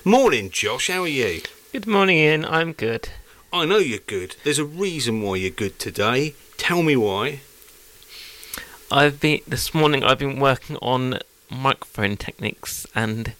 Morning, Josh. How are you? Good morning, Ian. I'm good. I know you're good. There's a reason why you're good today. Tell me why. This morning I've been working on microphone techniques and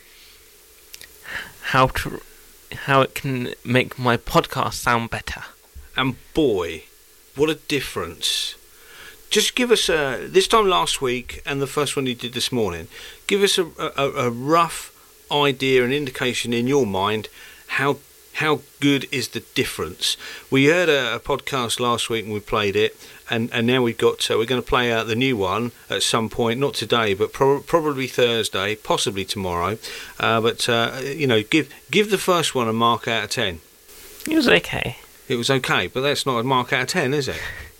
how it can make my podcast sound better. And boy, what a difference. Just give us this time last week and the first one you did this morning, give us a rough idea and indication in your mind how good is the difference. We heard a podcast last week and we played it, and now we're going to play out the new one at some point, not today but probably Thursday, possibly tomorrow, but give the first one a mark out of 10. It was okay. It was okay, but that's not a mark out of 10, is it?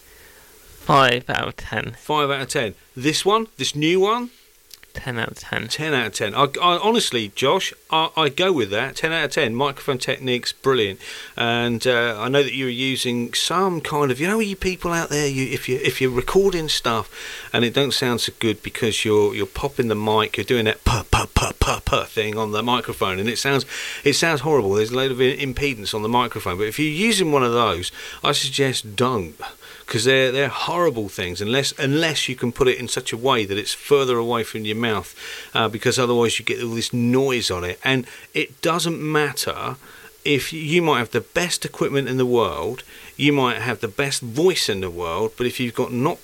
5 out of 10. 5 out of 10. This new one? 10 out of 10. 10 out of 10. I honestly, Josh, I go with that. 10 out of 10. Microphone techniques, brilliant. And I know that you're using some kind of, you people out there, if you're recording stuff and it don't sound so good because you're popping the mic, you're doing that purr thing on the microphone, and it sounds horrible. There's a load of impedance on the microphone. But if you're using one of those, I suggest don't. Because they're horrible things unless you can put it in such a way that it's further away from your mouth, because otherwise you get all this noise on it. And it doesn't matter if you might have the best equipment in the world, you might have the best voice in the world, but if you've got no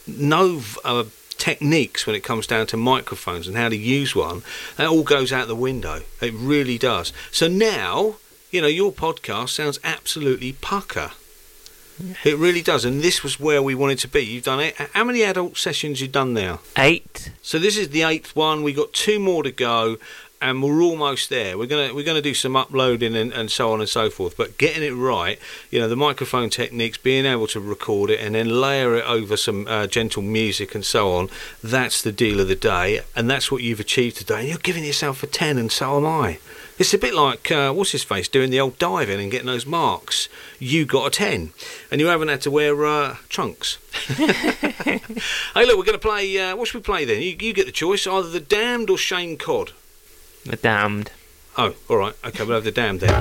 techniques when it comes down to microphones and how to use one, that all goes out the window. It really does. So now, your podcast sounds absolutely pucker. It really does, and this was where we wanted to be. You've done it. How many adult sessions you've done now? 8. So this is the 8th one. We got 2 more to go, and we're almost there. We're gonna do some uploading and so on and so forth. But getting it right, the microphone techniques, being able to record it and then layer it over some gentle music and so on. That's the deal of the day, and that's what you've achieved today. And you're giving yourself a 10, and so am I. It's a bit like, what's his face, doing the old diving and getting those marks. You got a 10, and you haven't had to wear trunks. Hey, look, we're going to play, what should we play then? You get the choice, either The Damned or Shane Codd. The Damned. Oh, all right, okay, we'll have The Damned then.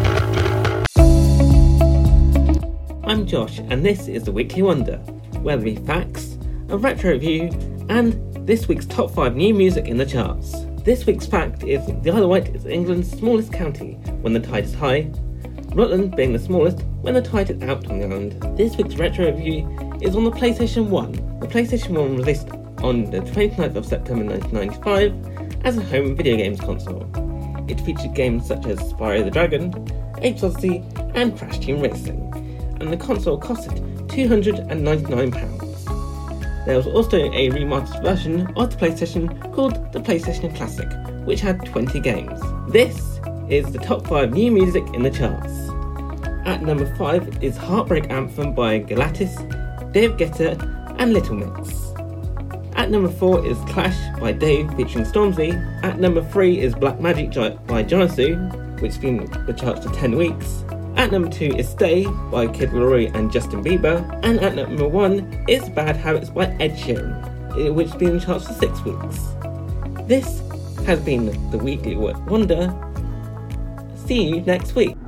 I'm Josh, and this is the Weekly Wonder, where there'll be facts, a retro review, and this week's top 5 new music in the charts. This week's fact is the Isle of Wight is England's smallest county when the tide is high, Rutland being the smallest when the tide is out on the island. This week's retro review is on the PlayStation 1. The PlayStation 1 was released on the 29th of September 1995 as a home video games console. It featured games such as Spyro the Dragon, Apes Odyssey and Crash Team Racing, and the console costed £299. There was also a remastered version of the PlayStation called the PlayStation Classic, which had 20 games. This is the top 5 new music in the charts. At number 5 is Heartbreak Anthem by Galatis, Dave Guetta and Little Mix. At number 4 is Clash by Dave featuring Stormzy. At number 3 is Black Magic by Jonisu, which has been in the charts for 10 weeks. At number 2 is Stay by Kid Laroi and Justin Bieber. And at number 1 is Bad Habits by Ed Sheeran, which has been in the charts for 6 weeks. This has been the Weekly Wonder. See you next week.